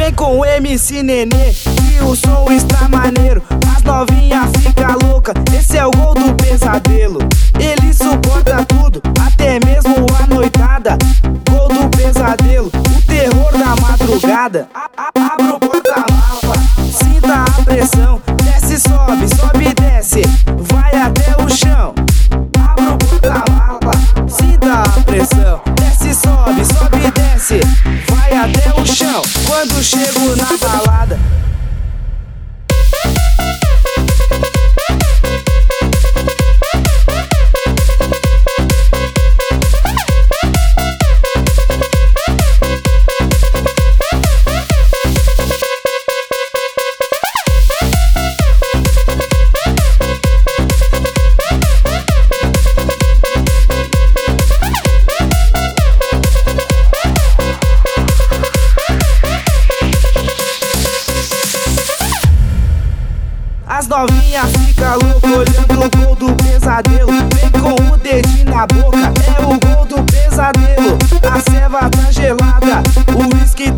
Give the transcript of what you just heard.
Vem com o MC Nenê, que o som está maneiro. As novinhas fica louca, esse é o gol do pesadelo. Ele suporta tudo, até mesmo a noitada. Gol do pesadelo, o terror da madrugada. Abra o porta-mala, sinta a pressão. Desce, sobe, sobe e desce, vai até o chão. Abra o porta-mala, sinta a pressão. Desce, sobe, sobe e desce, vai até o chão. Quando chego na balada, as novinhas fica louca olhando o gol do pesadelo. Vem com o dedinho na boca, é o gol do pesadelo. A ceva tá gelada, o uísque